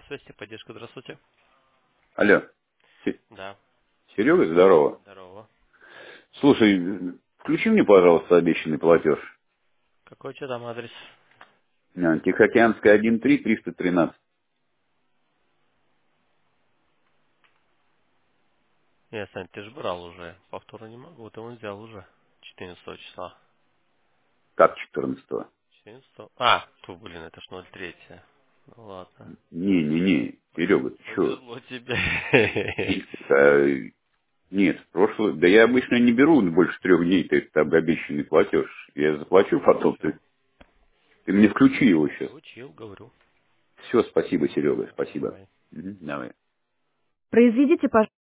связь, поддержка, здравствуйте. Алло. Да, Серега, здорово. здорово. Слушай, включи мне, пожалуйста, обещанный платеж. Какой у тебя там адрес? Тихоокеанская 1-3, 313. Я, Сань, ты же брал уже. Повторно не могу, ты он взял уже. 14 числа. Как 14-го? 14. А, ту, блин, это ж 03. Ну ладно. Не. Серега, ты что? Повезло тебе. Нет, прошлый... Да я обычно не беру больше 3 дней, то есть там обещанный платеж. Я заплачу потом. Включил. Ты мне включи его сейчас. Включил, говорю. Все, спасибо, Серега, Все, спасибо. давай. Мгм, давай. Произведите, пожалуйста.